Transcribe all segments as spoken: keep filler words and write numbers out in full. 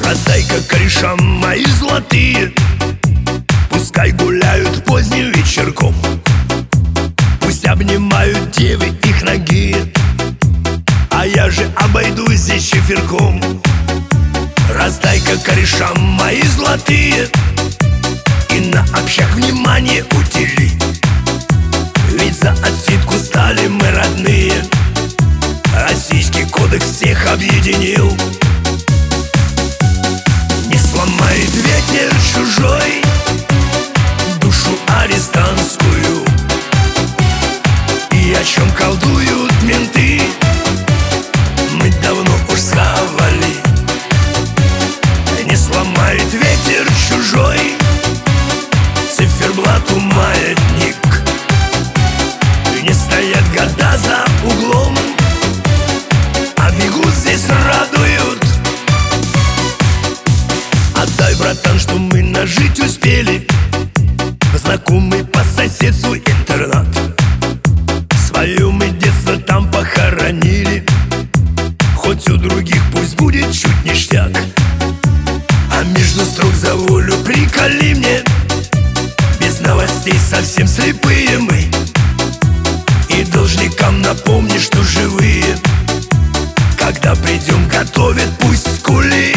Раздай-ка корешам мои золотые, пускай гуляют поздним вечерком, пусть обнимают девы их ноги, а я же обойдусь здесь чиферком. Раздай-ка корешам мои золотые и на общак внимание удели, ведь за отсидку стали мы родные. Российский кодекс всех объединил. Не сломает ветер чужой душу арестантскую, и о чем колдуют менты мы давно уж схавали. Не сломает ветер чужой циферблату маятник, не стоят года за углом, а бегут здесь радуют. Отдай, братан, что мы нажить успели, знакомый по соседству интернат. Свое мы детство там похоронили, хоть у других пусть будет чуть ништяк. А между строк за волю приколи мне, без новостей совсем слепые мы, и должникам напомни, что живые, когда придем, готовят пусть кули.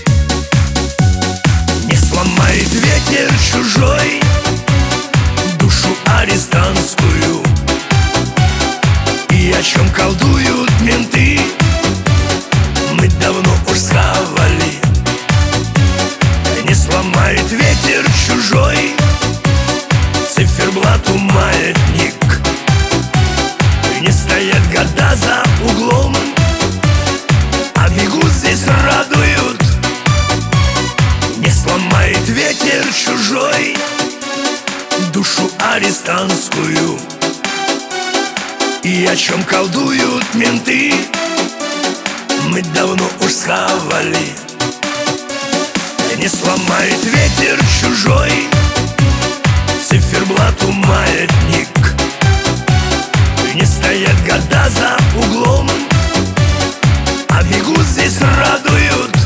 Не сломает ветер чужой душу арестантскую, и о чем колдуют менты мы давно уж схавали. Не сломает ветер чужой циферблату маятник, не стоят года за углом, а бегут здесь радуют. Не сломает ветер чужой душу арестантскую, и о чем колдуют менты мы давно уж схавали. Не сломает ветер чужой циферблату маятник, не стоят года за углом, а бегут здесь радуют.